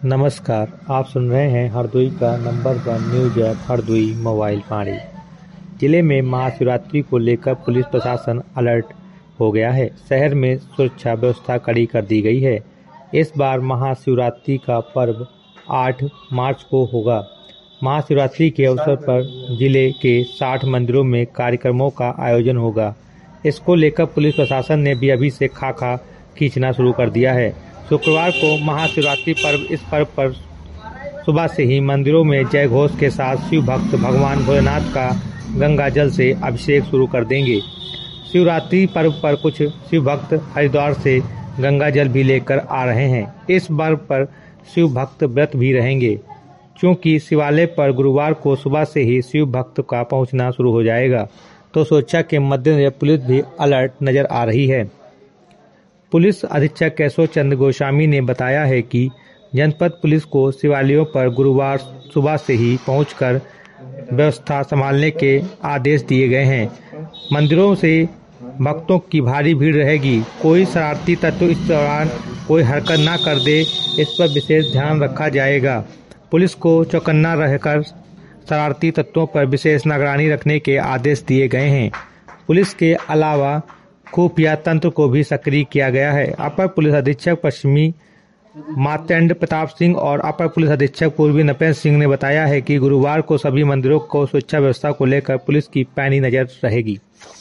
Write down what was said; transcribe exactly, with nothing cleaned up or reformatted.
नमस्कार, आप सुन रहे हैं हरदोई का number one news app Hardoi mobile पानी। जिले में महाशिवरात्रि को लेकर पुलिस प्रशासन अलर्ट हो गया है। शहर में सुरक्षा व्यवस्था कड़ी कर दी गई है। इस बार महाशिवरात्रि का पर्व आठ मार्च को होगा। महाशिवरात्रि के अवसर पर जिले के साठ मंदिरों में कार्यक्रमों का आयोजन होगा। इसको लेकर पुलिस प्रशासन ने भी अभी से खाका खींचना शुरू कर दिया है। शुक्रवार को महाशिवरात्रि पर्व इस पर्व पर सुबह से ही मंदिरों में जय घोष के साथ शिव भक्त भगवान भोलेनाथ का गंगा जल से अभिषेक शुरू कर देंगे। शिवरात्रि पर्व पर कुछ शिव भक्त हरिद्वार से गंगा जल भी लेकर आ रहे हैं। इस पर्व पर शिव भक्त व्रत भी रहेंगे, क्योंकि शिवालय पर गुरुवार को सुबह से ही शिव भक्त का पहुंचना शुरू हो जाएगा। तो सुरक्षा के मद्देनजर पुलिस भी अलर्ट नजर आ रही है। पुलिस अधीक्षक केशव चंद्र गोस्वामी ने बताया है कि जनपद पुलिस को शिवालयों पर गुरुवार सुबह से ही पहुंचकर व्यवस्था संभालने के आदेश दिए गए हैं। मंदिरों से भक्तों की भारी भीड़ रहेगी। कोई शरारती तत्व इस दौरान कोई हरकत न कर दे, इस पर विशेष ध्यान रखा जाएगा। पुलिस को चौकन्ना रहकर शरारती तत्वों पर विशेष निगरानी रखने के आदेश दिए गए हैं। पुलिस के अलावा खुफिया तंत्र को भी सक्रिय किया गया है। अपर पुलिस अधीक्षक पश्चिमी मार्तंड प्रताप सिंह और अपर पुलिस अधीक्षक पूर्वी नपेंद्र सिंह ने बताया है कि गुरुवार को सभी मंदिरों को सुरक्षा व्यवस्था को लेकर पुलिस की पैनी नजर रहेगी।